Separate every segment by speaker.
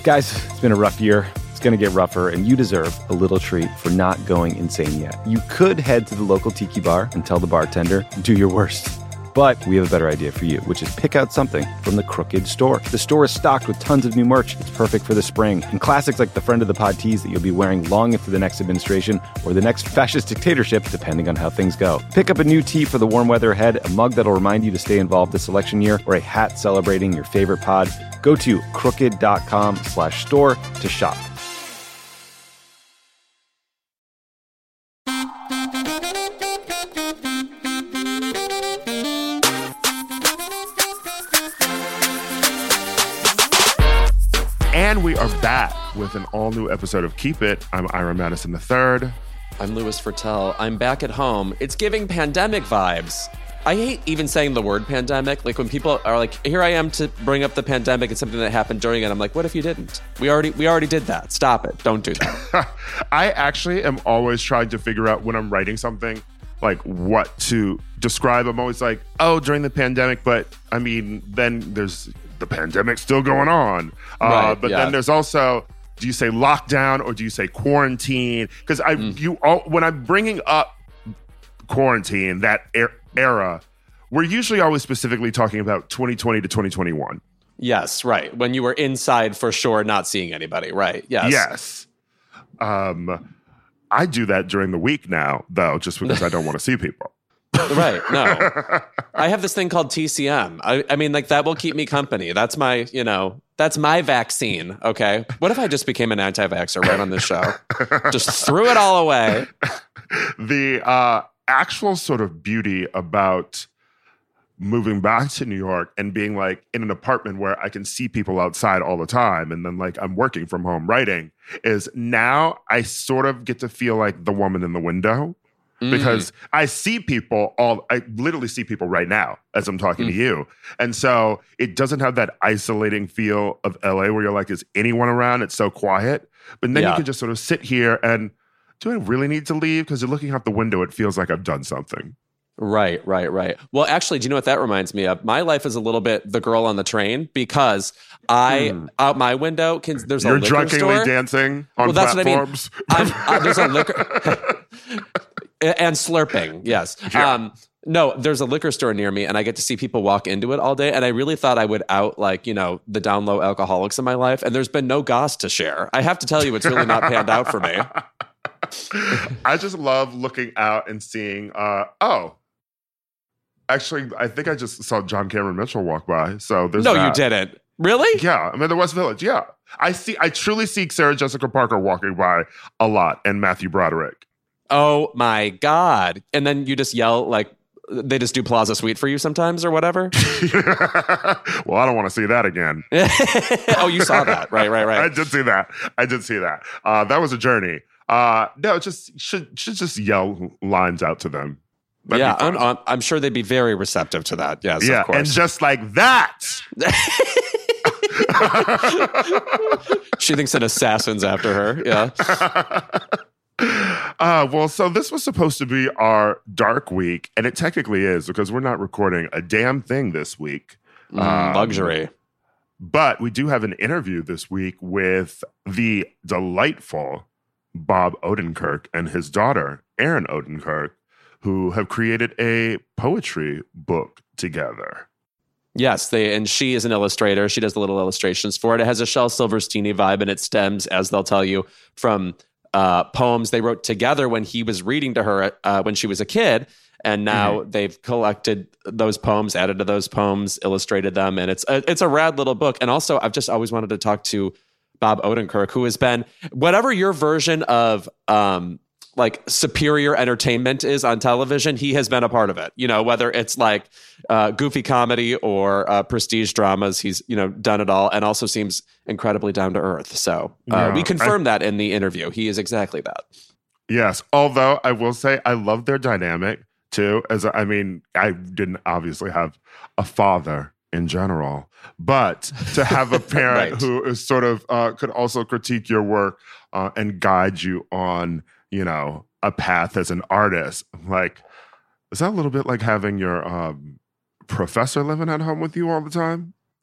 Speaker 1: Guys, it's been a rough year. It's going to get rougher, and you deserve a little treat for not going insane yet. You could head to the local tiki bar and tell the bartender, do your worst. But we have a better idea for you, which is pick out something from the Crooked store. The store is stocked with tons of new merch. It's perfect for the spring. And classics like the Friend of the Pod tees that you'll be wearing long into the next administration or the next fascist dictatorship, depending on how things go. Pick up a new tee for the warm weather ahead, a mug that'll remind you to stay involved this election year, or a hat celebrating your favorite pod. Go to crooked.com/store to shop.
Speaker 2: And we are back with an all-new episode of Keep It. I'm Ira Madison III.
Speaker 3: I'm Louis Fertel. I'm back at home. It's giving pandemic vibes. I hate even saying the word pandemic. Like when people are like, here I am to bring up the pandemic and something that happened during it. I'm like, what if you didn't? We already did that. Stop it. Don't do that.
Speaker 2: I actually am always trying to figure out when I'm writing something, like what to describe. I'm always like, oh, during the pandemic, but I mean, then there's the pandemic still going on. But then there's also, do you say lockdown or do you say quarantine? Because when I'm bringing up quarantine, that era, we're usually always specifically talking about 2020 to 2021.
Speaker 3: Yes, right. When you were inside for sure, not seeing anybody. Right. Yes.
Speaker 2: Yes. I do that during the week now, though, just because I don't want to see people.
Speaker 3: Right. No, I have this thing called TCM. I mean, like that will keep me company. That's my, that's my vaccine. Okay. What if I just became an anti-vaxxer right on this show? Just threw it all away.
Speaker 2: The actual sort of beauty about moving back to New York and being like in an apartment where I can see people outside all the time, and then like I'm working from home writing, is now I sort of get to feel like the woman in the window. Because I see people I literally see people right now as I'm talking to you. And so it doesn't have that isolating feel of LA where you're like, is anyone around? It's so quiet. But then you can just sort of sit here and, do I really need to leave? Because you're looking out the window, it feels like I've done something.
Speaker 3: Right. Well, actually, do you know what that reminds me of? My life is a little bit the girl on the train because out my window, there's a liquor store. You're
Speaker 2: drunkenly dancing on platforms.
Speaker 3: That's what I mean. There's a liquor... And slurping, yes.
Speaker 2: Yeah.
Speaker 3: No, there's a liquor store near me, and I get to see people walk into it all day. And I really thought I would out, the down low alcoholics in my life. And there's been no goss to share. I have to tell you, it's really not panned out for me.
Speaker 2: I just love looking out and seeing. Actually, I think I just saw John Cameron Mitchell walk by. So there's
Speaker 3: you didn't. Really?
Speaker 2: Yeah, I'm in the West Village. Yeah, I truly see Sarah Jessica Parker walking by a lot, and Matthew Broderick.
Speaker 3: Oh my God. And then you just yell like they just do Plaza Suite for you sometimes or whatever?
Speaker 2: Well, I don't want to see that again.
Speaker 3: Oh, you saw that. Right.
Speaker 2: I did see that. That was a journey. No, just should just yell lines out to them.
Speaker 3: I'm sure they'd be very receptive to that. Yes,
Speaker 2: yeah,
Speaker 3: of course.
Speaker 2: And just like that.
Speaker 3: She thinks an assassin's after her. Yeah.
Speaker 2: Well, so this was supposed to be our dark week, and it technically is because we're not recording a damn thing this week.
Speaker 3: Luxury.
Speaker 2: But we do have an interview this week with the delightful Bob Odenkirk and his daughter, Erin Odenkirk, who have created a poetry book together.
Speaker 3: Yes, and she is an illustrator. She does the little illustrations for it. It has a Shel Silverstein-y vibe, and it stems, as they'll tell you, from poems they wrote together when he was reading to her when she was a kid. And now they've collected those poems, added to those poems, illustrated them. And it's a rad little book. And also, I've just always wanted to talk to Bob Odenkirk, who has been, whatever your version of like superior entertainment is on television, he has been a part of it. Whether it's like goofy comedy or prestige dramas, he's, done it all, and also seems incredibly down to earth. So we confirmed that in the interview. He is exactly that.
Speaker 2: Yes. Although I will say I love their dynamic too. I didn't obviously have a father in general, but to have a parent
Speaker 3: Right.
Speaker 2: who is sort of could also critique your work and guide you on, a path as an artist. Like, is that a little bit like having your professor living at home with you all the time?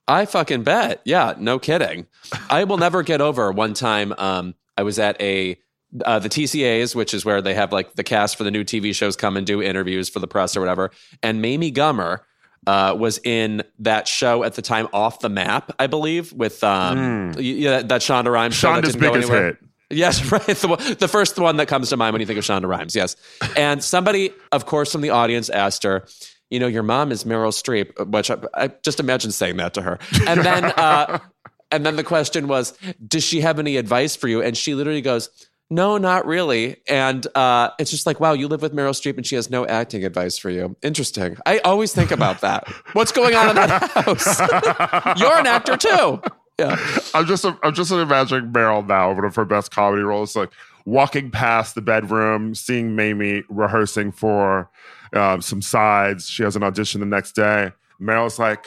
Speaker 3: I fucking bet. Yeah, no kidding. I will never get over one time. I was at the TCAs, which is where they have like the cast for the new TV shows come and do interviews for the press or whatever. And Mamie Gummer was in that show at the time, Off the Map, I believe, with that Shonda Rhimes show.
Speaker 2: Shonda's biggest hit.
Speaker 3: Yes, right. The first one that comes to mind when you think of Shonda Rhimes. Yes. And somebody, of course, from the audience asked her, your mom is Meryl Streep, which I just imagine saying that to her. And then, and then the question was, does she have any advice for you? And she literally goes, no, not really. And it's just like, wow, you live with Meryl Streep and she has no acting advice for you. Interesting. I always think about that. What's going on in that house? You're an actor too. Yeah.
Speaker 2: I'm just imagining Meryl now, one of her best comedy roles, like walking past the bedroom, seeing Mamie rehearsing for some sides. She has an audition the next day. Meryl's like,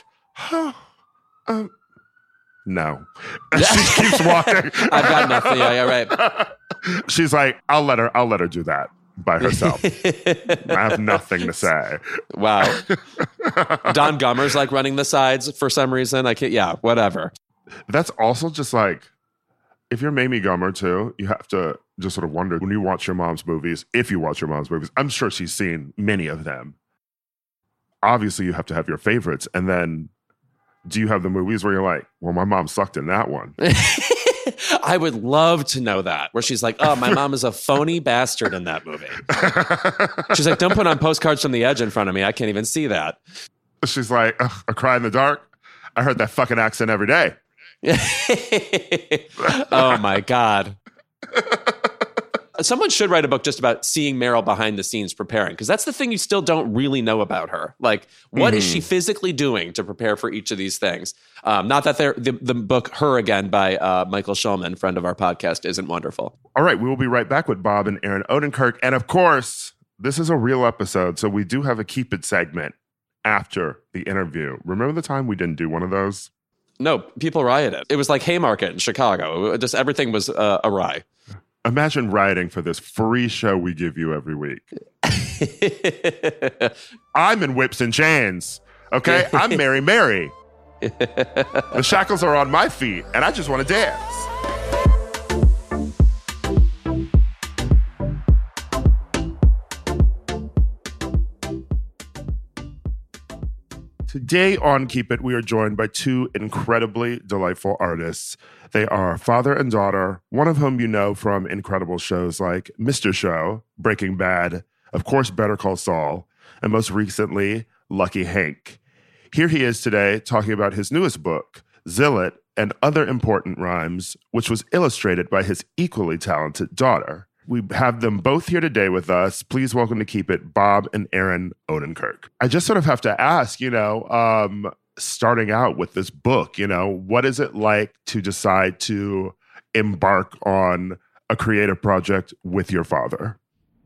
Speaker 2: no. She keeps walking.
Speaker 3: I've got nothing. Yeah, right.
Speaker 2: She's like, I'll let her do that by herself. I have nothing to say.
Speaker 3: Wow. Don Gummer's like running the sides for some reason. I can't. Yeah, whatever.
Speaker 2: That's also just like, if you're Mamie Gummer too, you have to just sort of wonder when you watch your mom's movies, if you watch your mom's movies, I'm sure she's seen many of them. Obviously, you have to have your favorites. And then do you have the movies where you're like, well, my mom sucked in that one?
Speaker 3: I would love to know that, where she's like, oh, my mom is a phony bastard in that movie. She's like, don't put on Postcards from the Edge in front of me. I can't even see that.
Speaker 2: She's like, A Cry in the Dark? I heard that fucking accent every day.
Speaker 3: Oh, my God. Someone should write a book just about seeing Meryl behind the scenes preparing, because that's the thing you still don't really know about her. Like, what is she physically doing to prepare for each of these things? Not that the book Her Again by Michael Schulman, friend of our podcast, isn't wonderful.
Speaker 2: All right, we will be right back with Bob and Aaron Odenkirk. And of course, this is a real episode, so we do have a Keep It segment after the interview. Remember the time we didn't do one of those?
Speaker 3: No, people rioted. It was like Haymarket in Chicago. Just everything was awry.
Speaker 2: Imagine rioting for this free show we give you every week. I'm in whips and chains, okay? I'm Mary. The shackles are on my feet, and I just want to dance. Today on Keep It, we are joined by two incredibly delightful artists. They are father and daughter, one of whom you know from incredible shows like Mr. Show, Breaking Bad, of course, Better Call Saul, and most recently, Lucky Hank. Here he is today talking about his newest book, Zillet and Other Important Rhymes, which was illustrated by his equally talented daughter. We have them both here today with us. Please welcome to Keep It, Bob and Aaron Odenkirk. I just sort of have to ask, starting out with this book, what is it like to decide to embark on a creative project with your father?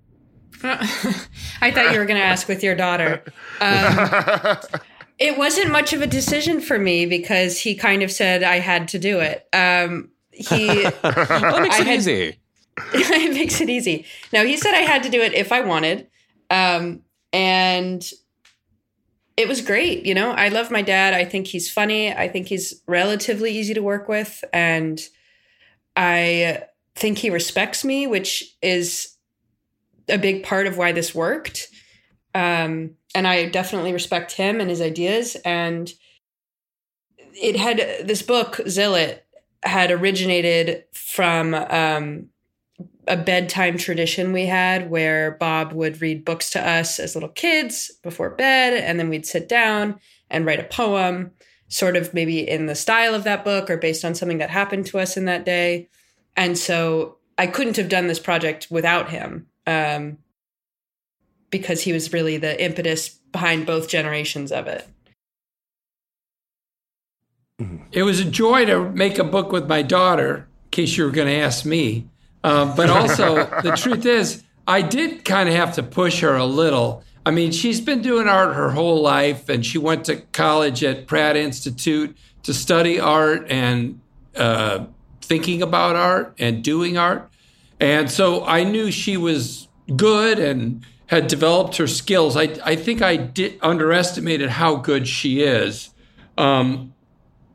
Speaker 4: I thought you were going to ask with your daughter. It wasn't much of a decision for me because he kind of said I had to do it.
Speaker 3: That makes it easy.
Speaker 4: It makes it easy. No, he said I had to do it if I wanted. And it was great. I love my dad. I think he's funny. I think he's relatively easy to work with. And I think he respects me, which is a big part of why this worked. And I definitely respect him and his ideas. And this book, Zillet, had originated from a bedtime tradition we had where Bob would read books to us as little kids before bed, and then we'd sit down and write a poem, sort of maybe in the style of that book or based on something that happened to us in that day. And so I couldn't have done this project without him because he was really the impetus behind both generations of it.
Speaker 5: It was a joy to make a book with my daughter, in case you were going to ask me. But also, the truth is, I did kind of have to push her a little. I mean, she's been doing art her whole life, and she went to college at Pratt Institute to study art and thinking about art and doing art. And so I knew she was good and had developed her skills. I think I underestimated how good she is.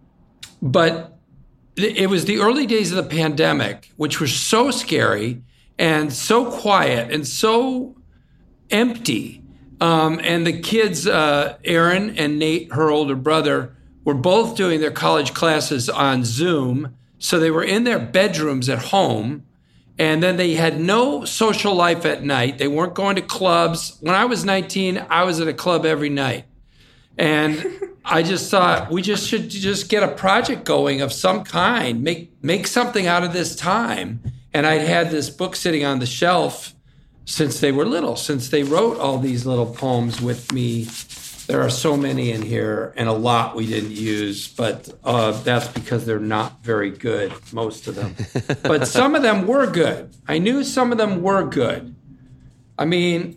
Speaker 5: But it was the early days of the pandemic, which were so scary and so quiet and so empty. And the kids, Erin and Nate, her older brother, were both doing their college classes on Zoom. So they were in their bedrooms at home. And then they had no social life at night. They weren't going to clubs. When I was 19, I was at a club every night. And I just thought we just should just get a project going of some kind, make something out of this time. And I'd had this book sitting on the shelf since they were little, since they wrote all these little poems with me. There are so many in here and a lot we didn't use, but that's because they're not very good, most of them. But some of them were good. I knew some of them were good. I mean,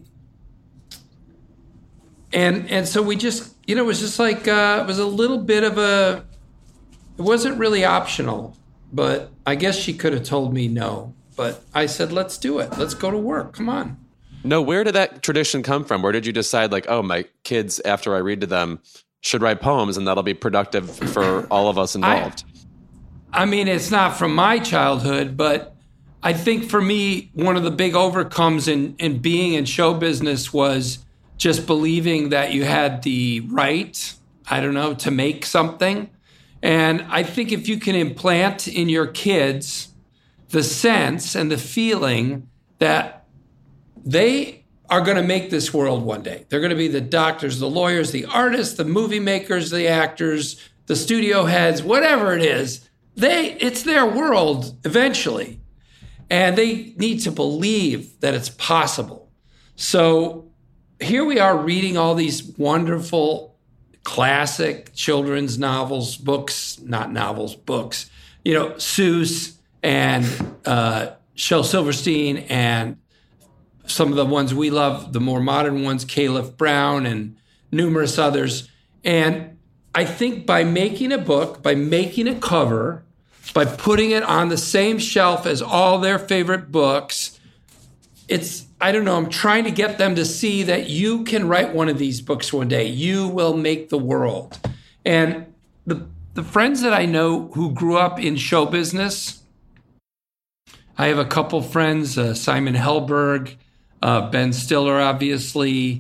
Speaker 5: and so we just, it was just like, it was a little bit of it wasn't really optional, but I guess she could have told me no. But I said, let's do it. Let's go to work. Come on.
Speaker 3: No, where did that tradition come from? Where did you decide, like, oh, my kids, after I read to them, should write poems and that'll be productive for all of us involved?
Speaker 5: I mean, it's not from my childhood, but I think for me, one of the big overcomes in being in show business was just believing that you had the right, to make something. And I think if you can implant in your kids the sense and the feeling that they are going to make this world one day. They're going to be the doctors, the lawyers, the artists, the movie makers, the actors, the studio heads, whatever it is. It's their world eventually. And they need to believe that it's possible. So here we are reading all these wonderful classic children's novels, books, not novels, books, Seuss and Shel Silverstein and some of the ones we love, the more modern ones, Caleb Brown and numerous others. And I think by making a book, by making a cover, by putting it on the same shelf as all their favorite books, I'm trying to get them to see that you can write one of these books one day. You will make the world. And the friends that I know who grew up in show business, I have a couple friends, Simon Helberg, Ben Stiller, obviously.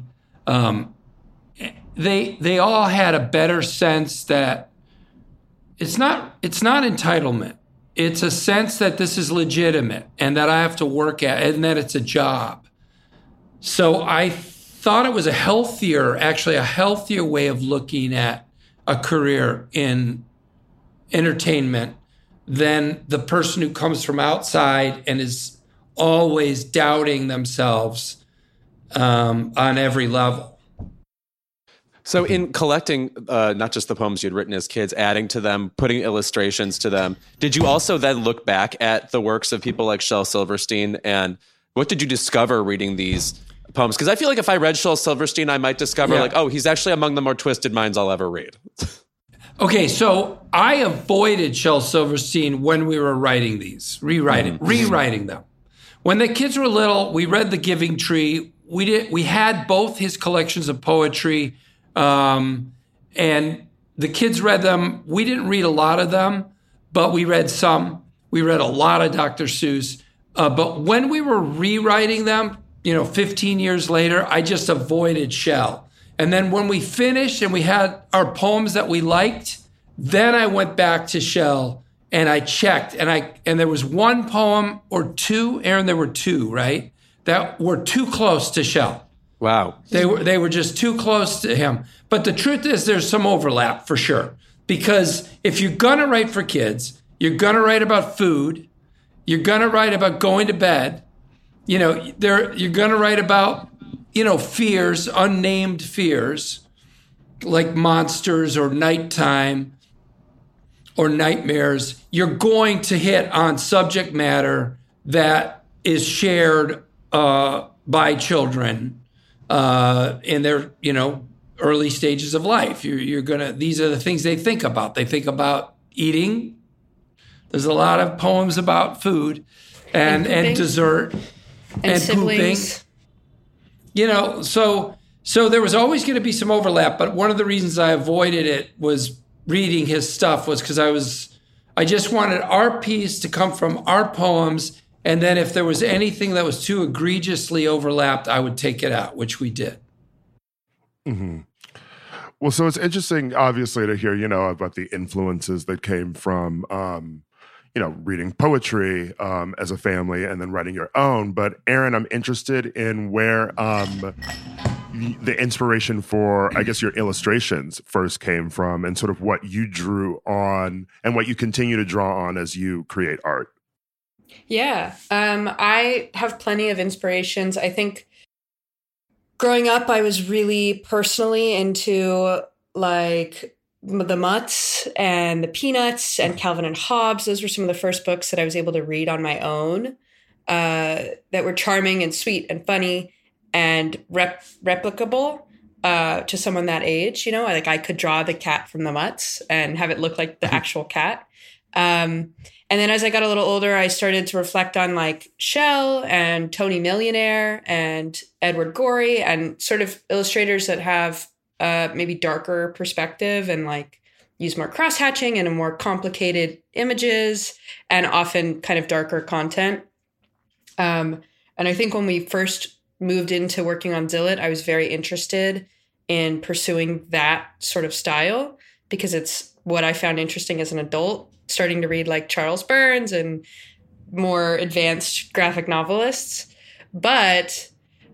Speaker 5: They all had a better sense that it's not entitlement. It's a sense that this is legitimate and that I have to work at it and that it's a job. So I thought it was a healthier way of looking at a career in entertainment than the person who comes from outside and is always doubting themselves on every level.
Speaker 3: So in collecting not just the poems you'd written as kids, adding to them, putting illustrations to them, did you also then look back at the works of people like Shel Silverstein? And what did you discover reading these poems? Because I feel like if I read Shel Silverstein, I might discover he's actually among the more twisted minds I'll ever read.
Speaker 5: Okay, so I avoided Shel Silverstein when we were writing these, rewriting them. When the kids were little, we read The Giving Tree. We had both his collections of poetry, and the kids read them. We didn't read a lot of them, but we read some. We read a lot of Dr. Seuss. But when we were rewriting them, 15 years later, I just avoided Shel. And then when we finished and we had our poems that we liked, then I went back to Shel and I checked, and there was one poem or two, Aaron, there were two, right? That were too close to Shel.
Speaker 3: Wow.
Speaker 5: They were just too close to him. But the truth is there's some overlap for sure. Because if you're going to write for kids, you're going to write about food, you're going to write about going to bed, you're going to write about fears, unnamed fears, like monsters or nighttime or nightmares. You're going to hit on subject matter that is shared by children in their, early stages of life. These are the things they think about. They think about eating. There's a lot of poems about food and dessert and
Speaker 4: siblings.
Speaker 5: Pooping. So there was always going to be some overlap, but one of the reasons I avoided it was reading his stuff was because I just wanted our piece to come from our poems. And then if there was anything that was too egregiously overlapped, I would take it out, which we did.
Speaker 2: Mm-hmm. Well, so it's interesting, obviously, to hear, about the influences that came from, reading poetry as a family and then writing your own. But Aaron, I'm interested in where the inspiration for, I guess, your illustrations first came from, and sort of what you drew on and what you continue to draw on as you create art.
Speaker 4: Yeah, I have plenty of inspirations. I think growing up, I was really personally into like the Mutts and the Peanuts and Calvin and Hobbes. Those were some of the first books that I was able to read on my own that were charming and sweet and funny and replicable to someone that age. Like I could draw the cat from the Mutts and have it look like the actual cat. And then as I got a little older, I started to reflect on like Shell and Tony Millionaire and Edward Gorey and sort of illustrators that have maybe darker perspective and like use more cross-hatching and a more complicated images and often kind of darker content. And I think when we first moved into working on Zillet, I was very interested in pursuing that sort of style because it's what I found interesting as an adult, starting to read like Charles Burns and more advanced graphic novelists. But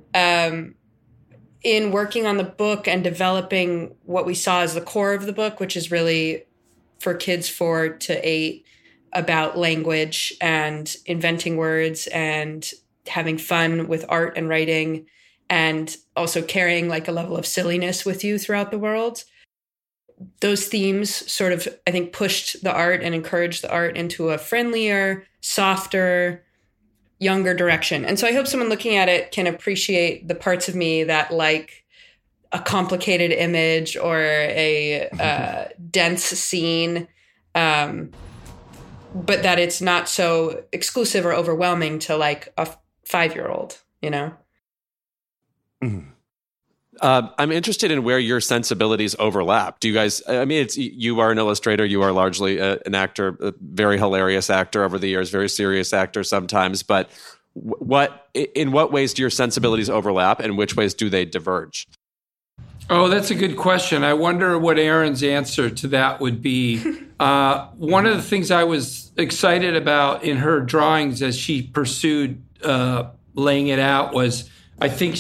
Speaker 4: in working on the book and developing what we saw as the core of the book, which is really for kids 4 to 8 about language and inventing words and having fun with art and writing and also carrying like a level of silliness with you throughout the world. Those themes sort of, I think, pushed the art and encouraged the art into a friendlier, softer, younger direction. And so I hope someone looking at it can appreciate the parts of me that like a complicated image or a dense scene, but that it's not so exclusive or overwhelming to like a 5-year-old,
Speaker 2: Mm-hmm.
Speaker 3: I'm interested in where your sensibilities overlap. Do you guys, you are an illustrator, you are largely an actor, a very hilarious actor over the years, very serious actor sometimes, but in what ways do your sensibilities overlap and which ways do they diverge?
Speaker 5: Oh, that's a good question. I wonder what Aaron's answer to that would be. One of the things I was excited about in her drawings as she pursued laying it out was, I think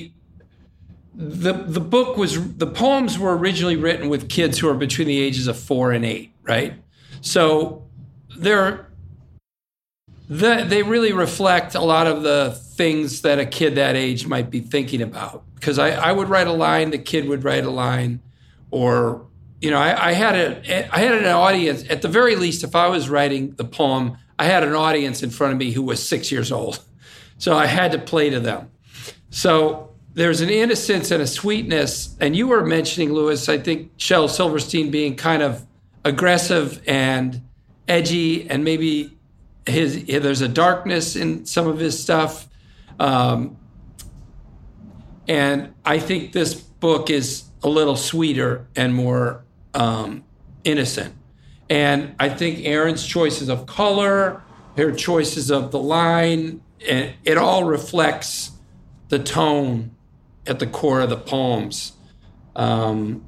Speaker 5: the poems were originally written with kids who are between the ages of 4 and 8, right? So they really reflect a lot of the things that a kid that age might be thinking about. Because I would write a line, the kid would write a line, or I had an audience. At the very least, if I was writing the poem, I had an audience in front of me who was 6 years old, so I had to play to them. So there's an innocence and a sweetness. And you were mentioning, Louis, I think Shel Silverstein being kind of aggressive and edgy, and maybe there's a darkness in some of his stuff. And I think this book is a little sweeter and more innocent. And I think Erin's choices of color, her choices of the line, it all reflects the tone at the core of the poems. I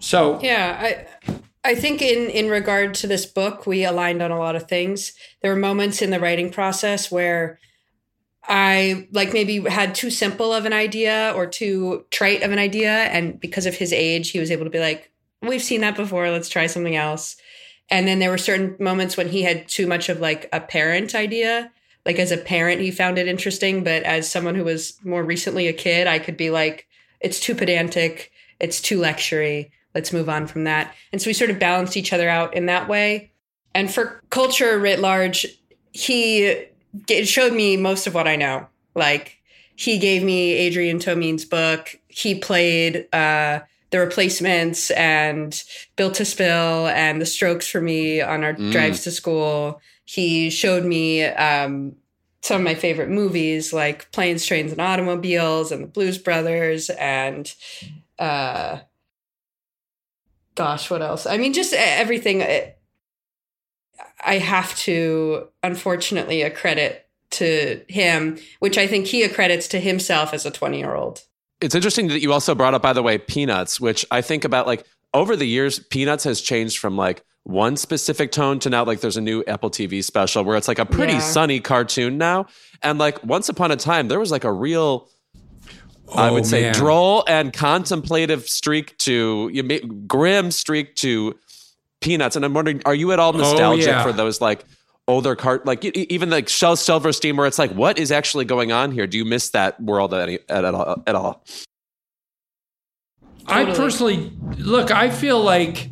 Speaker 4: think in regard to this book, we aligned on a lot of things. There were moments in the writing process where I like maybe had too simple of an idea or too trite of an idea. And because of his age, he was able to be like, we've seen that before, let's try something else. And then there were certain moments when he had too much of like a parent idea. Like as a parent, he found it interesting. But as someone who was more recently a kid, I could be like, it's too pedantic. It's too lectury. Let's move on from that. And so we sort of balanced each other out in that way. And for culture writ large, it showed me most of what I know. Like he gave me Adrian Tomein's book. He played The Replacements and Built to Spill and The Strokes for me on our drives to school. He showed me some of my favorite movies like Planes, Trains, and Automobiles and The Blues Brothers and Gosh, what else? I mean, just everything. I have to, unfortunately, accredit to him, which I think he accredits to himself as a 20-year-old.
Speaker 3: It's interesting that you also brought up, by the way, Peanuts, which I think about, like, over the years, Peanuts has changed from like one specific tone to now like there's a new Apple TV special where it's like a pretty sunny cartoon now. And like once upon a time, there was like a real, I would say, droll and contemplative streak to, grim streak to Peanuts. And I'm wondering, are you at all nostalgic for those like older even like Shel Silverstein, where it's like, what is actually going on here? Do you miss that world at all?
Speaker 5: Totally. I personally, look, I feel like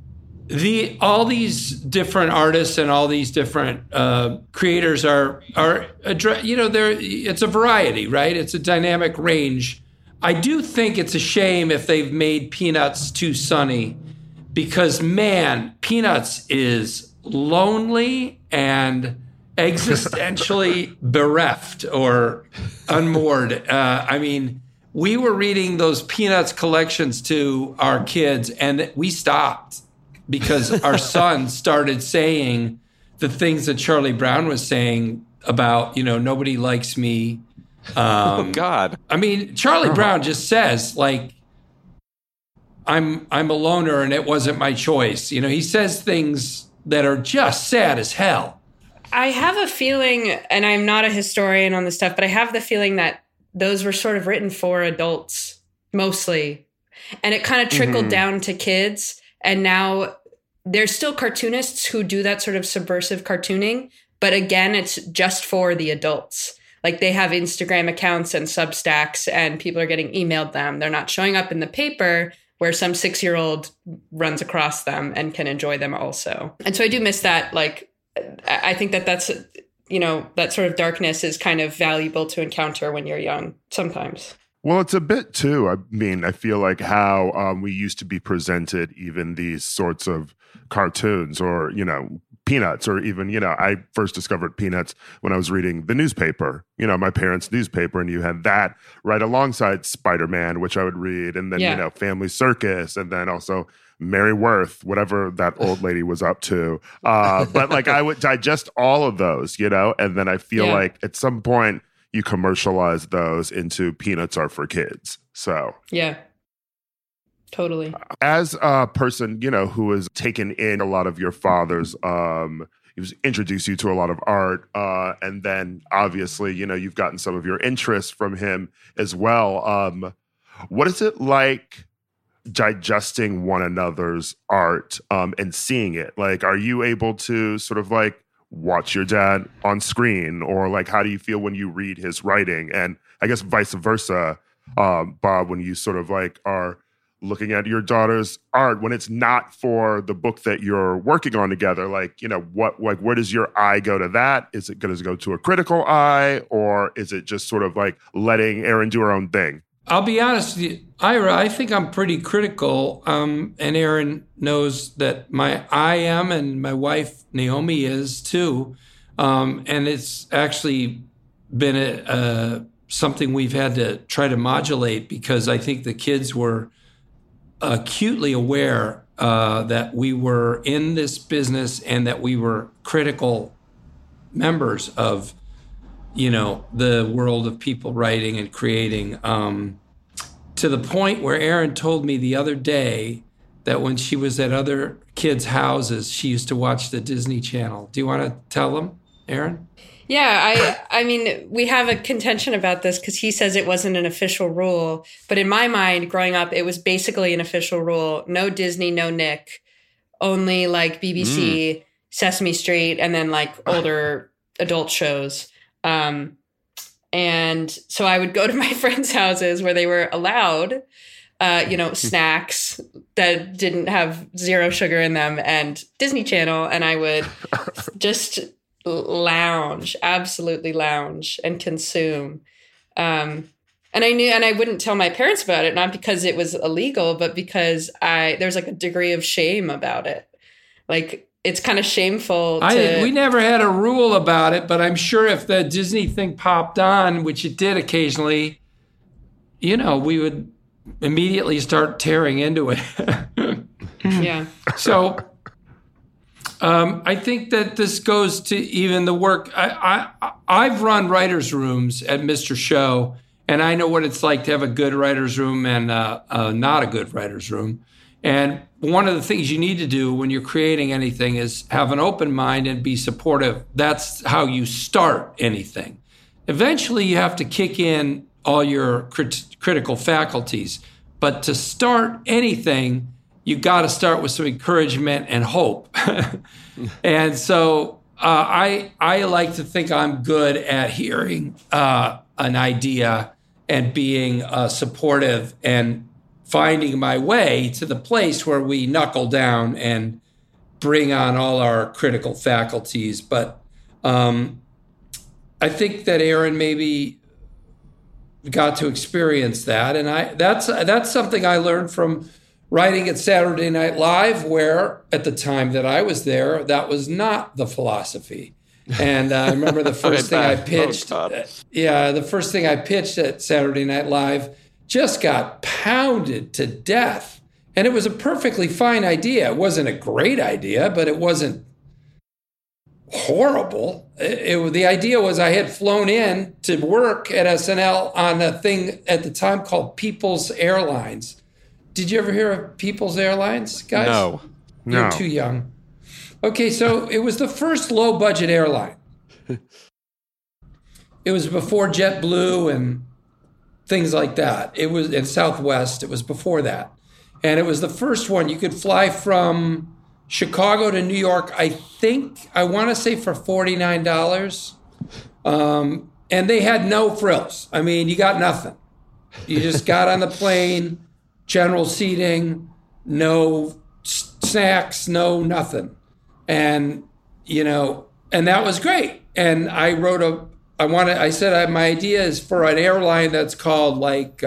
Speaker 5: all these different artists and all these different creators are it's a variety, right? It's a dynamic range. I do think it's a shame if they've made Peanuts too sunny, because man, Peanuts is lonely and existentially bereft or unmoored. I mean, we were reading those Peanuts collections to our kids, and we stopped because our son started saying the things that Charlie Brown was saying about, nobody likes me.
Speaker 3: Oh, God.
Speaker 5: I mean, Charlie Brown just says, like, I'm a loner and it wasn't my choice. He says things that are just sad as hell.
Speaker 4: I have a feeling, and I'm not a historian on this stuff, but I have the feeling that those were sort of written for adults mostly. And it kind of trickled down to kids. And now there's still cartoonists who do that sort of subversive cartooning. But again, it's just for the adults. Like they have Instagram accounts and Substacks and people are getting emailed them. They're not showing up in the paper where some 6-year-old runs across them and can enjoy them also. And so I do miss that. Like, I think that's that sort of darkness is kind of valuable to encounter when you're young sometimes.
Speaker 2: Well, it's a bit too. I mean, I feel like how we used to be presented even these sorts of cartoons or, Peanuts, or even, I first discovered Peanuts when I was reading the newspaper, my parents' newspaper, and you had that right alongside Spider-Man, which I would read, and then, Family Circus, and then also Mary Worth, whatever that old lady was up to. But like I would digest all of those, and then I feel like at some point you commercialize those into Peanuts are for kids. So
Speaker 4: yeah, totally.
Speaker 2: As a person, who has taken in a lot of your father's, he was introduced you to a lot of art, and then obviously, you've gotten some of your interests from him as well. What is it like digesting one another's art and seeing it? Like, are you able to sort of like watch your dad on screen, or like how do you feel when you read his writing? And I guess vice versa, Bob, when you sort of like are looking at your daughter's art when it's not for the book that you're working on together, like, where does your eye go to that? Is it going to go to a critical eye, or is it just sort of like letting Erin do her own thing?
Speaker 5: I'll be honest with you, Ira, I think I'm pretty critical. And Erin knows that I am, and my wife, Naomi, is too. And it's actually been something we've had to try to modulate, because I think the kids were acutely aware that we were in this business and that we were critical members of, the world of people writing and creating, to the point where Erin told me the other day that when she was at other kids' houses, she used to watch the Disney Channel. Do you want to tell them, Erin?
Speaker 4: Yeah, I mean, we have a contention about this because he says it wasn't an official rule. But in my mind, growing up, it was basically an official rule. No Disney, no Nick, only like BBC, Sesame Street, and then like older adult shows. And so I would go to my friends' houses where they were allowed, snacks that didn't have zero sugar in them and Disney Channel. And I would just absolutely lounge and consume. And I wouldn't tell my parents about it, not because it was illegal, but because there's like a degree of shame about it. Like, it's kind of shameful.
Speaker 5: We never had a rule about it, but I'm sure if the Disney thing popped on, which it did occasionally, we would immediately start tearing into it.
Speaker 4: Yeah.
Speaker 5: So I think that this goes to even the work. I've run writers' rooms at Mr. Show, and I know what it's like to have a good writer's room and not a good writer's room. And one of the things you need to do when you're creating anything is have an open mind and be supportive. That's how you start anything. Eventually, you have to kick in all your critical faculties. But to start anything, you got to start with some encouragement and hope. And so I like to think I'm good at hearing an idea and being supportive and finding my way to the place where we knuckle down and bring on all our critical faculties. But I think that Aaron maybe got to experience that, and that's something I learned from writing at Saturday Night Live, where at the time that I was there, that was not the philosophy. And I remember the first thing I pitched. The first thing I pitched at Saturday Night Live just got pounded to death, and it was a perfectly fine idea. It wasn't a great idea, but it wasn't horrible. The idea was I had flown in to work at SNL on a thing at the time called People's Airlines. Did you ever hear of People's Airlines, guys?
Speaker 3: No.
Speaker 5: You're too young. Okay, so it was the first low-budget airline. It was before JetBlue and things like that. It was in Southwest. It was before that. And it was the first one. You could fly from Chicago to New York, I want to say for $49. And they had no frills. I mean, you got nothing. You just got on the plane, general seating, no snacks, no nothing. And, and that was great. And I wrote I said my idea is for an airline that's called like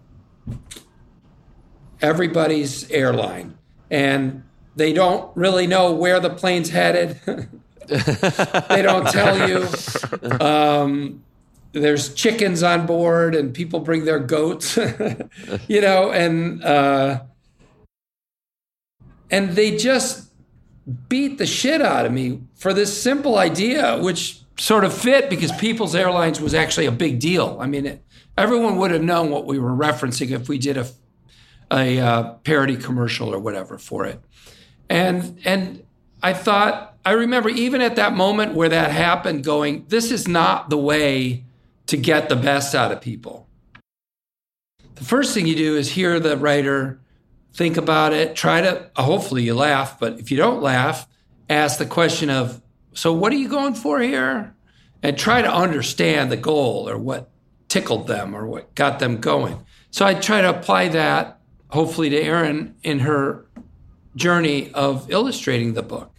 Speaker 5: Everybody's Airline. And they don't really know where the plane's headed. They don't tell you. There's chickens on board and people bring their goats, and they just beat the shit out of me for this simple idea, which sort of fit because People's Airlines was actually a big deal. I mean, everyone would have known what we were referencing if we did a parody commercial or whatever for it. And I remember even at that moment where that happened going, this is not the way to get the best out of people. The first thing you do is hear the writer, think about it, try to, hopefully you laugh, but if you don't laugh, ask the question of, so what are you going for here? And try to understand the goal or what tickled them or what got them going. So I try to apply that, hopefully, to Erin in her journey of illustrating the book.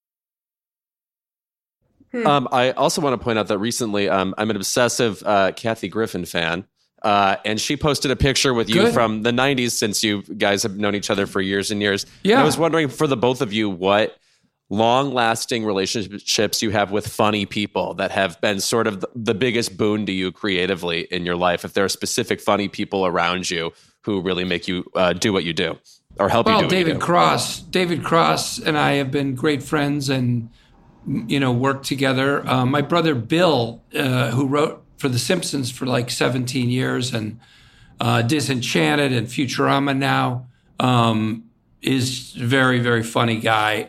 Speaker 3: I also want to point out that recently I'm an obsessive Kathy Griffin fan, and she posted a picture with you from the 90s, since you guys have known each other for years and years. Yeah. And I was wondering for the both of you what long-lasting relationships you have with funny people that have been sort of the biggest boon to you creatively in your life. If there are specific funny people around you who really make you do what you do. Or help you do
Speaker 5: David Cross and I have been great friends and, worked together. My brother Bill, who wrote for The Simpsons for like 17 years and Disenchanted and Futurama now, is a very, very funny guy.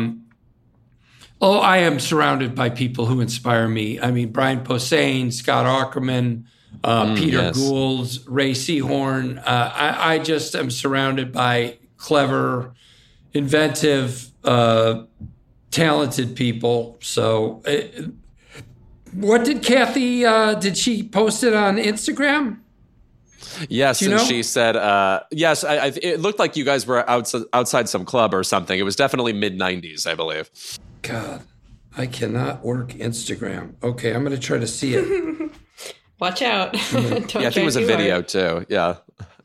Speaker 5: I am surrounded by people who inspire me. I mean, Brian Posehn, Scott Aukerman, Peter Gould, Ray Seahorn. I just am surrounded by clever, inventive, talented people. So what did Kathy, did she post it on Instagram?
Speaker 3: Yes, and she said, yes, it looked like you guys were outside some club or something. It was definitely mid-90s, I believe.
Speaker 5: God, I cannot work Instagram. Okay, I'm going to try to see it.
Speaker 4: Watch out.
Speaker 3: I think it was a video too. Yeah.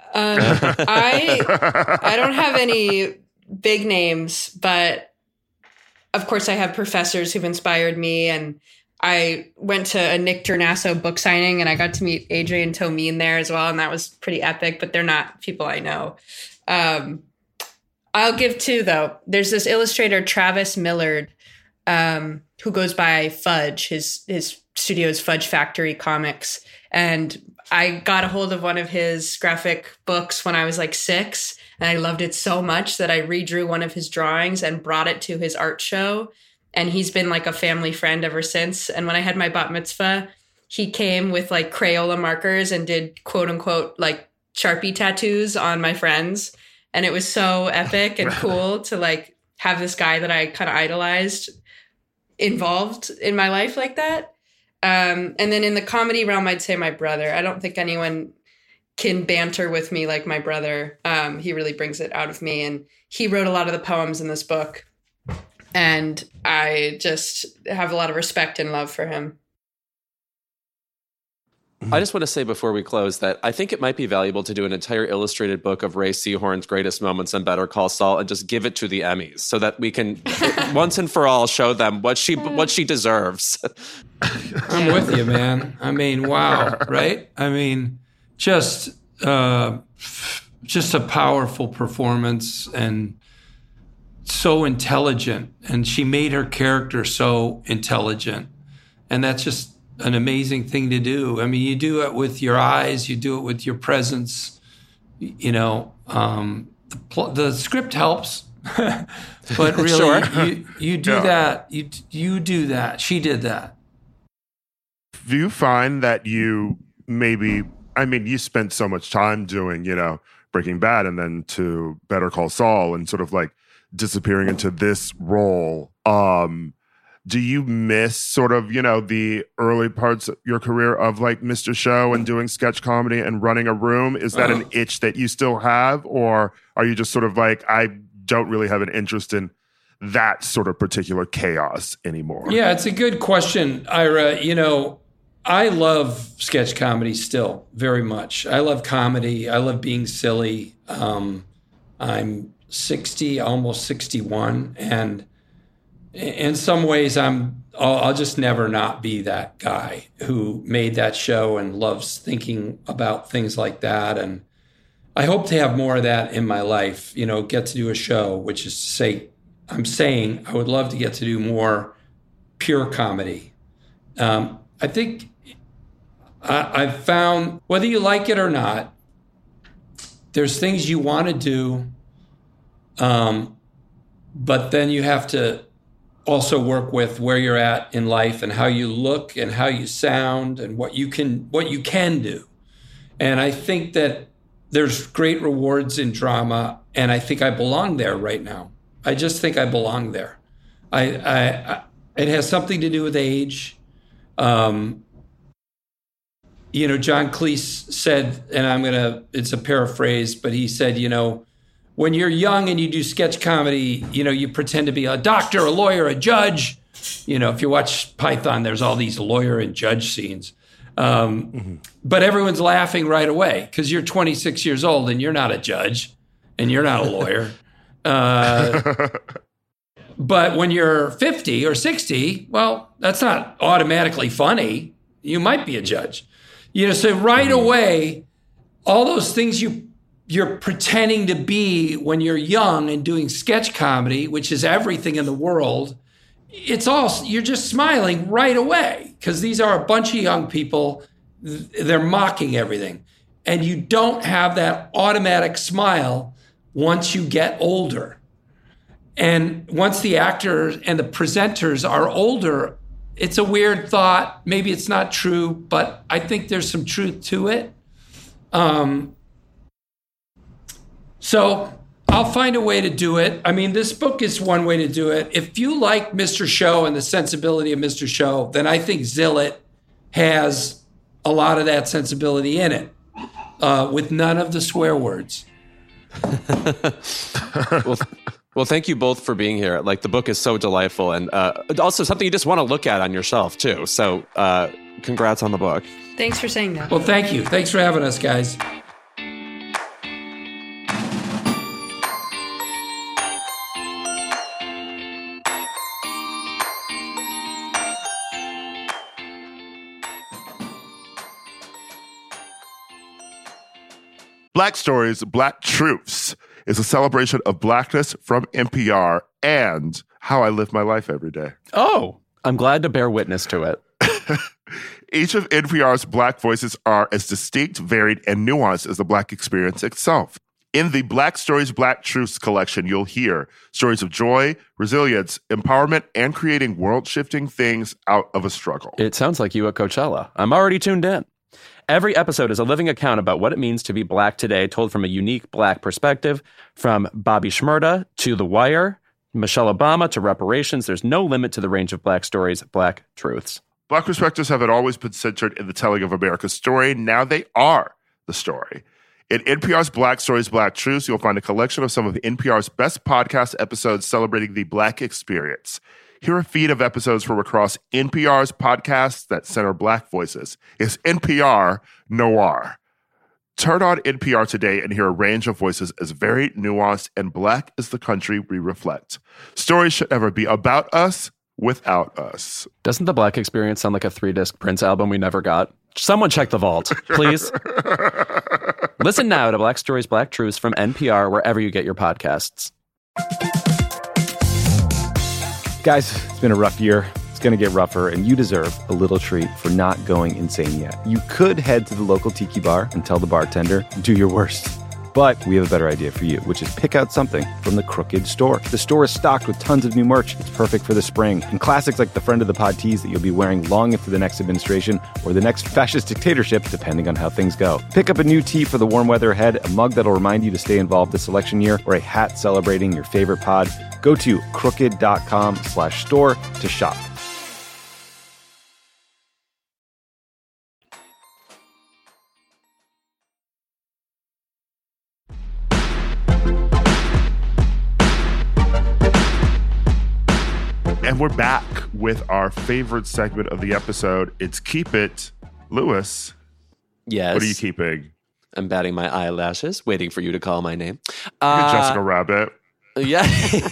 Speaker 4: I don't have any big names, but of course I have professors who've inspired me, and I went to a Nick Gernasso book signing and I got to meet Adrian Tomine there as well. And that was pretty epic, but they're not people I know. I'll give two, though. There's this illustrator, Travis Millard, who goes by Fudge. His studio is Fudge Factory Comics. And I got a hold of one of his graphic books when I was like 6, and I loved it so much that I redrew one of his drawings and brought it to his art show. And he's been like a family friend ever since. And when I had my bat mitzvah, he came with like Crayola markers and did quote unquote like Sharpie tattoos on my friends. And it was so epic and cool to like have this guy that I kind of idolized involved in my life like that. And then in the comedy realm, I'd say my brother. I don't think anyone can banter with me like my brother. He really brings it out of me. And he wrote a lot of the poems in this book. And I just have a lot of respect and love for him.
Speaker 3: I just want to say before we close that I think it might be valuable to do an entire illustrated book of Ray Seahorn's greatest moments on Better Call Saul and just give it to the Emmys so that we can once and for all show them what she deserves.
Speaker 5: I'm with you, man. I mean, wow, right? I mean, just a powerful performance and so intelligent. And she made her character so intelligent. And that's just an amazing thing to do. I mean, you do it with your eyes, you do it with your presence. You know, the script helps, but really,
Speaker 3: Sure.
Speaker 5: you do that. You do that. She did that.
Speaker 2: Do you find that you maybe? I mean, you spent so much time doing, Breaking Bad, and then to Better Call Saul, and sort of like disappearing into this role. Do you miss sort of, the early parts of your career of like Mr. Show and doing sketch comedy and running a room? Is that an itch that you still have? Or are you just sort of like, I don't really have an interest in that sort of particular chaos anymore?
Speaker 5: Yeah, it's a good question, Ira. I love sketch comedy still very much. I love comedy. I love being silly. I'm 60, almost 61. And in some ways, I'll just never not be that guy who made that show and loves thinking about things like that. And I hope to have more of that in my life, get to do a show, which is to say, I'm saying I would love to get to do more pure comedy. I think I've found, whether you like it or not, there's things you want to do, but then you have to also work with where you're at in life and how you look and how you sound and what you can do. And I think that there's great rewards in drama, and I think I belong there right now. I just think I belong there. It has something to do with age. John Cleese said, and it's a paraphrase, but he said, when you're young and you do sketch comedy, you pretend to be a doctor, a lawyer, a judge. If you watch Python, there's all these lawyer and judge scenes. But everyone's laughing right away because you're 26 years old and you're not a judge and you're not a lawyer. But when you're 50 or 60, well, that's not automatically funny. You might be a judge. So right away, all those things you're pretending to be when you're young and doing sketch comedy, which is everything in the world, you're just smiling right away because these are a bunch of young people. They're mocking everything. And you don't have that automatic smile once you get older. And once the actors and the presenters are older, it's a weird thought. Maybe it's not true, but I think there's some truth to it. So I'll find a way to do it. I mean, this book is one way to do it. If you like Mr. Show and the sensibility of Mr. Show, then I think Zillet has a lot of that sensibility in it, with none of the swear words.
Speaker 3: Well, thank you both for being here. Like, the book is so delightful, and also something you just want to look at on your shelf too. So congrats on the book.
Speaker 4: Thanks for saying that.
Speaker 5: Well, thank you. Thanks for having us, guys.
Speaker 2: Black Stories, Black Truths is a celebration of Blackness from NPR and how I live my life every day.
Speaker 3: Oh, I'm glad to bear witness to it.
Speaker 2: Each of NPR's Black voices are as distinct, varied, and nuanced as the Black experience itself. In the Black Stories, Black Truths collection, you'll hear stories of joy, resilience, empowerment, and creating world-shifting things out of a struggle.
Speaker 3: It sounds like you at Coachella. I'm already tuned in. Every episode is a living account about what it means to be Black today, told from a unique Black perspective. From Bobby Shmurda to The Wire, Michelle Obama to reparations, there's no limit to the range of Black stories, Black truths.
Speaker 2: Black perspectives haven't always been centered in the telling of America's story. Now they are the story. In NPR's Black Stories, Black Truths, you'll find a collection of some of NPR's best podcast episodes celebrating the Black experience. Hear a feed of episodes from across NPR's podcasts that center Black voices. It's NPR Noir. Turn on NPR today and hear a range of voices as varied, nuanced, and Black as the country we reflect. Stories should never be about us without us.
Speaker 3: Doesn't the Black experience sound like a 3-disc Prince album we never got? Someone check the vault, please. Listen now to Black Stories, Black Truths from NPR, wherever you get your podcasts.
Speaker 1: Guys, it's been a rough year. It's going to get rougher, and you deserve a little treat for not going insane yet. You could head to the local tiki bar and tell the bartender, do your worst. But we have a better idea for you, which is pick out something from the Crooked store. The store is stocked with tons of new merch. It's perfect for the spring. And classics like the Friend of the Pod tees that you'll be wearing long into the next administration or the next fascist dictatorship, depending on how things go. Pick up a new tee for the warm weather ahead, a mug that'll remind you to stay involved this election year, or a hat celebrating your favorite pod. Go to crooked.com/store to shop.
Speaker 2: And we're back with our favorite segment of the episode. It's Keep It. Lewis,
Speaker 3: Yes.
Speaker 2: what are you keeping?
Speaker 3: I'm batting my eyelashes, waiting for you to call my name.
Speaker 2: Jessica Rabbit.
Speaker 3: Yeah.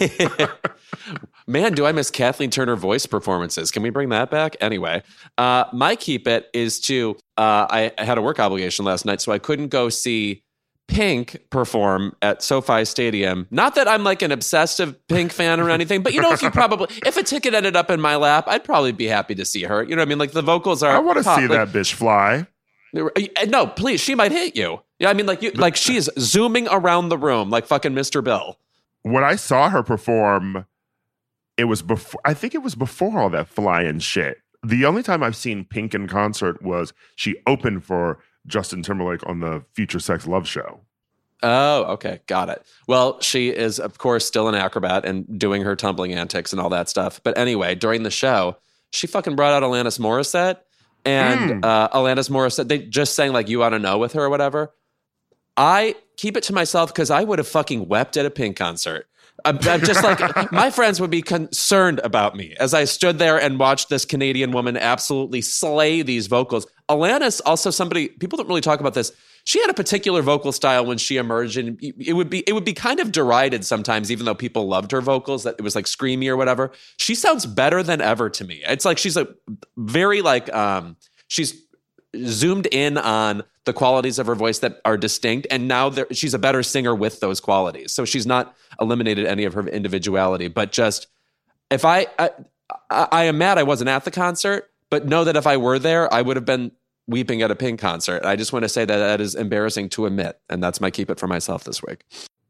Speaker 3: Man, do I miss Kathleen Turner voice performances. Can we bring that back? Anyway, my Keep It is to, I had a work obligation last night, so I couldn't go see Pink perform at SoFi Stadium. Not that I'm like an obsessive Pink fan or anything, but you know, if a ticket ended up in my lap, I'd probably be happy to see her. You know what I mean? Like the vocals are.
Speaker 2: I want to see that bitch fly.
Speaker 3: No, please. She might hit you. Yeah, I mean, like she's zooming around the room like fucking Mr. Bill.
Speaker 2: When I saw her perform, it was before. I think it was before all that flying shit. The only time I've seen Pink in concert was she opened for Justin Timberlake on the Future Sex Love show.
Speaker 3: Oh, okay. Got it. Well, she is, of course, still an acrobat and doing her tumbling antics and all that stuff. But anyway, during the show, she fucking brought out Alanis Morissette. And Alanis Morissette, they just sang like You Ought to Know with her or whatever. I keep it to myself because I would have fucking wept at a Pink concert. I'm just like, my friends would be concerned about me as I stood there and watched this Canadian woman absolutely slay these vocals. Alanis, also somebody, people don't really talk about this. She had a particular vocal style when she emerged, and it would be kind of derided sometimes, even though people loved her vocals, that it was like screamy or whatever. She sounds better than ever to me. It's like she's a very like she's zoomed in on the qualities of her voice that are distinct, and now she's a better singer with those qualities. So she's not eliminated any of her individuality, but just if I am mad I wasn't at the concert, but know that if I were there, I would have been weeping at a Pink concert. I just want to say that is embarrassing to admit, and that's my keep it for myself this week.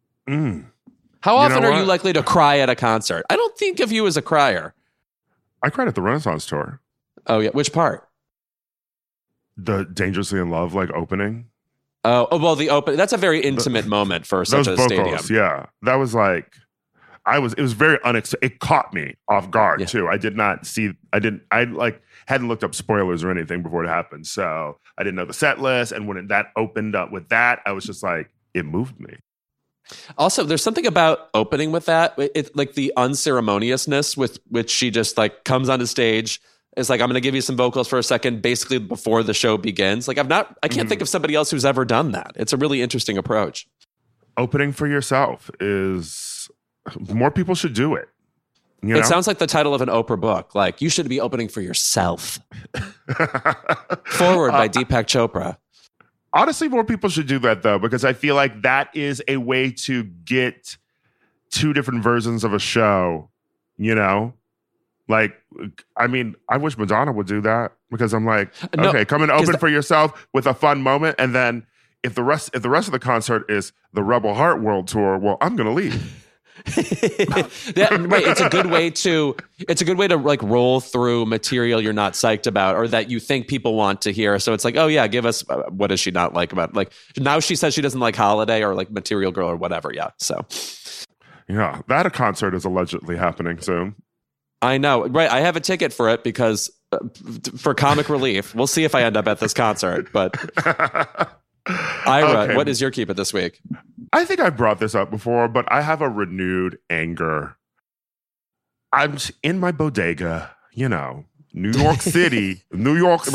Speaker 3: How often are you likely to cry at a concert? I don't think of you as a crier.
Speaker 2: I cried at the Renaissance tour.
Speaker 3: Oh yeah, which part?
Speaker 2: The Dangerously in Love opening.
Speaker 3: Oh well, the open. That's a very intimate moment for such a
Speaker 2: vocals,
Speaker 3: stadium.
Speaker 2: Yeah, that was like, it was very unexpected. It caught me off guard too. I did not see. I hadn't looked up spoilers or anything before it happened, so I didn't know the set list. And when that opened up with that, I was just like, it moved me.
Speaker 3: Also, there's something about opening with that. It's like the unceremoniousness with which she just like comes onto stage. It's like, I'm going to give you some vocals for a second, basically before the show begins. Like I can't think of somebody else who's ever done that. It's a really interesting approach.
Speaker 2: Opening for yourself is, more people should do it. You know?
Speaker 3: It sounds like the title of an Oprah book. Like, you should be opening for yourself. Forward by Deepak Chopra.
Speaker 2: Honestly, more people should do that though, because I feel like that is a way to get two different versions of a show, you know? Like, I mean, I wish Madonna would do that because I'm like, okay, come and open for yourself with a fun moment. And then if the rest of the concert is the Rebel Heart World Tour, well, I'm going to leave.
Speaker 3: Right. It's a good way to like roll through material you're not psyched about or that you think people want to hear. So it's like, oh yeah, give us what does she not like about, like, now she says she doesn't like Holiday or like Material Girl or whatever. Yeah. So
Speaker 2: yeah, that concert is allegedly happening soon.
Speaker 3: I know. Right. I have a ticket for it because for comic relief. We'll see if I end up at this concert, but Ira, what is your keep it this week?
Speaker 2: I think I've brought this up before, but I have a renewed anger. I'm in my bodega, you know, New York City. I'm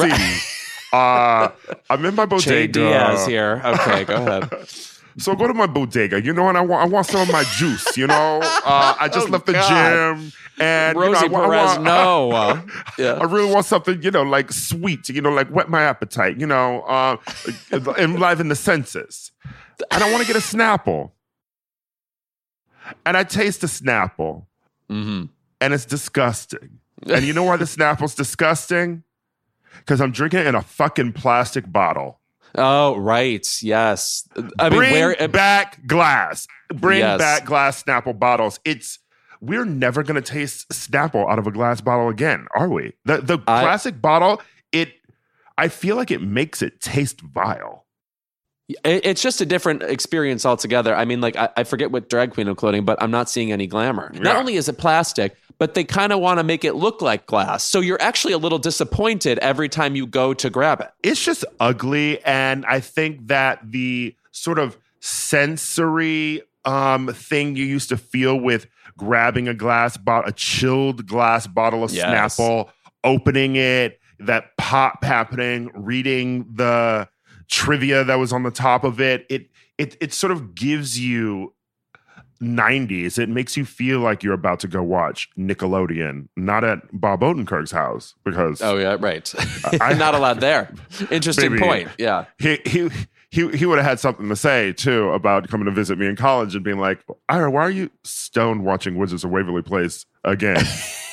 Speaker 2: in my bodega.
Speaker 3: Che Diaz here. Okay, go ahead.
Speaker 2: So I go to my bodega, you know, and I want some of my juice, you know. I just left the gym, and
Speaker 3: Rosie Perez,
Speaker 2: I really want something, you know, like sweet, you know, like whet my appetite, you know, enliven the senses. And I want to get a Snapple, and I taste the Snapple, and it's disgusting. And you know why the Snapple's disgusting? Because I'm drinking it in a fucking plastic bottle.
Speaker 3: Oh, right. Yes.
Speaker 2: Bring back glass. Bring back glass Snapple bottles. We're never going to taste Snapple out of a glass bottle again, are we? The plastic bottle, I feel like it makes it taste vile.
Speaker 3: It's just a different experience altogether. I mean, like, I forget what drag queen I'm quoting, but I'm not seeing any glamour. Yeah. Not only is it plastic, but they kind of want to make it look like glass. So you're actually a little disappointed every time you go to grab it.
Speaker 2: It's just ugly. And I think that the sort of sensory thing you used to feel with grabbing a chilled glass bottle of Snapple, opening it, that pop happening, reading the trivia that was on the top of it, it sort of gives you 90s. It makes you feel like you're about to go watch Nickelodeon, not at Bob Odenkirk's house, because
Speaker 3: I'm not allowed there. Interesting point. Yeah,
Speaker 2: he would have had something to say too about coming to visit me in college and being like, Ira, why are you stoned watching Wizards of Waverly Place again?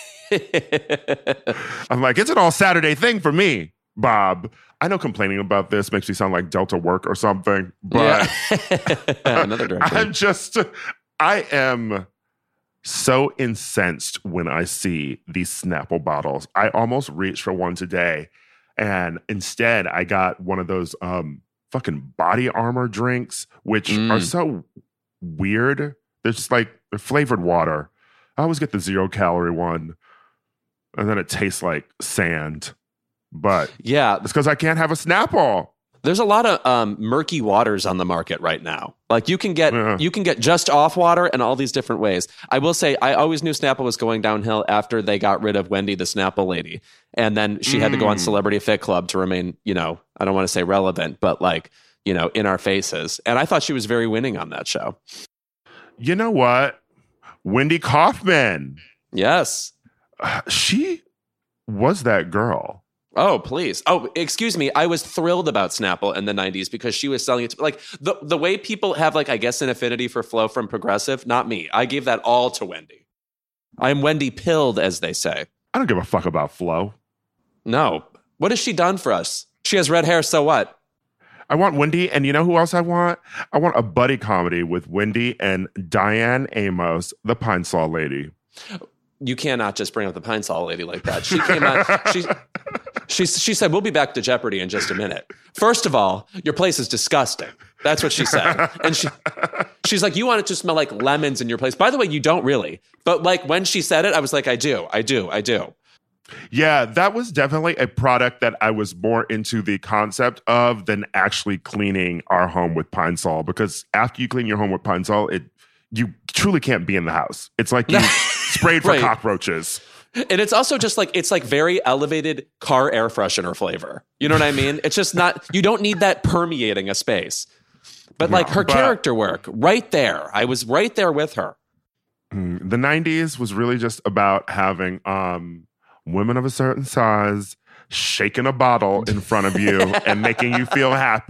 Speaker 2: I'm like, it's an all Saturday thing for me, Bob. I know complaining about this makes me sound like Delta Work or something, but
Speaker 3: another direction.
Speaker 2: I am so incensed when I see these Snapple bottles. I almost reached for one today, and instead I got one of those fucking Body Armor drinks, which are so weird. They're just like, they're flavored water. I always get the 0-calorie one, and then it tastes like sand. But
Speaker 3: yeah,
Speaker 2: it's because I can't have a Snapple.
Speaker 3: There's a lot of murky waters on the market right now. Like you can get just off water and all these different ways. I will say I always knew Snapple was going downhill after they got rid of Wendy the Snapple lady, and then she had to go on Celebrity Fit Club to remain, you know, I don't want to say relevant, but like, you know, in our faces. And I thought she was very winning on that show.
Speaker 2: You know what? Wendy Kaufman.
Speaker 3: Yes,
Speaker 2: she was that girl.
Speaker 3: Oh, please. Oh, excuse me. I was thrilled about Snapple in the 90s because she was selling it to, like, the way people have, like, I guess an affinity for Flo from Progressive. Not me. I gave that all to Wendy. I'm Wendy pilled, as they say.
Speaker 2: I don't give a fuck about Flo.
Speaker 3: No. What has she done for us? She has red hair, so what?
Speaker 2: I want Wendy, and you know who else I want? I want a buddy comedy with Wendy and Diane Amos, the Pine Sol lady.
Speaker 3: You cannot just bring up the Pine Sol lady like that. She came out. She said, we'll be back to Jeopardy in just a minute. First of all, your place is disgusting. That's what she said. And she's like, you want it to smell like lemons in your place. By the way, you don't really. But like when she said it, I was like, I do.
Speaker 2: Yeah, that was definitely a product that I was more into the concept of than actually cleaning our home with Pine Sol. Because after you clean your home with Pine Sol, you truly can't be in the house. It's like you sprayed for cockroaches.
Speaker 3: And it's also just like, it's like very elevated car air freshener flavor. You know what I mean? It's just not, you don't need that permeating a space. But like her character work, right there. I was right there with her.
Speaker 2: The 90s was really just about having women of a certain size shaking a bottle in front of you and making you feel happy.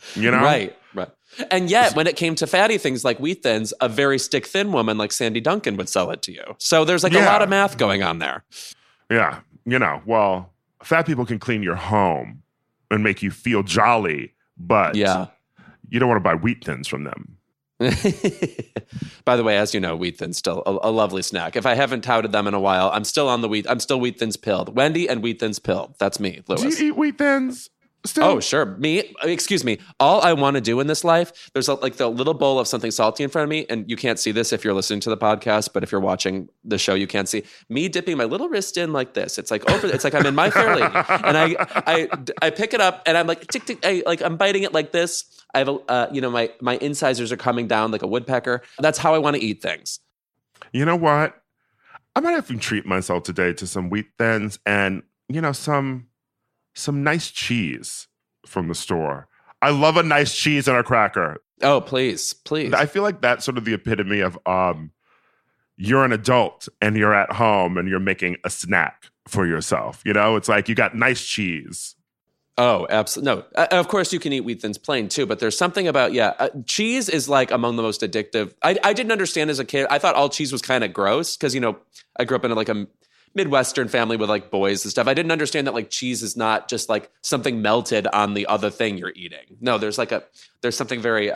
Speaker 2: You know?
Speaker 3: Right. And yet, when it came to fatty things like Wheat Thins, a very stick thin woman like Sandy Duncan would sell it to you. So there's like a lot of math going on there.
Speaker 2: Yeah. You know, well, fat people can clean your home and make you feel jolly, but you don't want to buy Wheat Thins from them.
Speaker 3: By the way, as you know, Wheat Thins still a lovely snack. If I haven't touted them in a while, I'm still Wheat Thins pilled. Wendy and Wheat Thins pilled. That's me, Louis.
Speaker 2: Do you eat Wheat Thins still?
Speaker 3: Oh, sure. Excuse me. All I want to do in this life, there's like the little bowl of something salty in front of me, and you can't see this if you're listening to the podcast, but if you're watching the show, you can't see me dipping my little wrist in like this. It's like it's like I'm in My Fair Lady, and I pick it up, and I'm like tick tick. I'm biting it like this. I have my incisors are coming down like a woodpecker. That's how I want to eat things.
Speaker 2: You know what? I might have to treat myself today to some Wheat Thins and some nice cheese from the store. I love a nice cheese and a cracker.
Speaker 3: Oh, please.
Speaker 2: I feel like that's sort of the epitome of you're an adult and you're at home and you're making a snack for yourself. It's like you got nice cheese.
Speaker 3: Oh, absolutely. No, of course you can eat Wheat Thins plain too, but there's something about, cheese is like among the most addictive. I didn't understand as a kid. I thought all cheese was kind of gross because, I grew up in like a Midwestern family with like boys and stuff. I didn't understand that like cheese is not just like something melted on the other thing you're eating. No, there's something very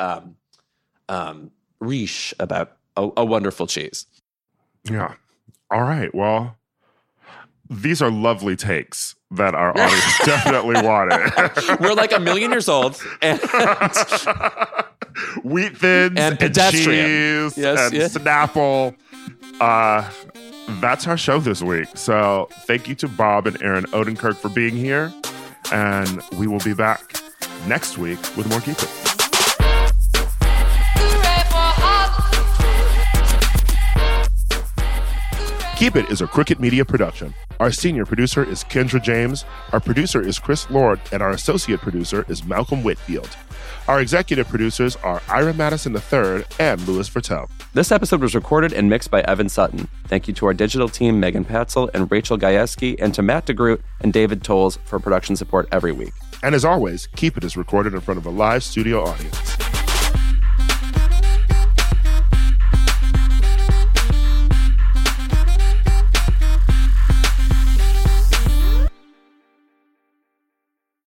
Speaker 3: riche about a wonderful cheese.
Speaker 2: Yeah. All right. Well, these are lovely takes that our audience definitely wanted.
Speaker 3: We're like 1,000,000 years old. And
Speaker 2: Wheat Thins
Speaker 3: and pedestrian.
Speaker 2: Cheese and Snapple. That's our show this week. So thank you to Bob and Aaron Odenkirk for being here. And we will be back next week with more Keep It. Keep It is a Crooked Media production. Our senior producer is Kendra James, our producer is Chris Lord, and our associate producer is Malcolm Whitfield. Our executive producers are Ira Madison III and Louis Vertel.
Speaker 1: This episode was recorded and mixed by Evan Sutton. Thank you to our digital team, Megan Patzel and Rachel Gajewski, and to Matt DeGroot and David Tolles for production support every week.
Speaker 2: And as always, Keep It is recorded in front of a live studio audience.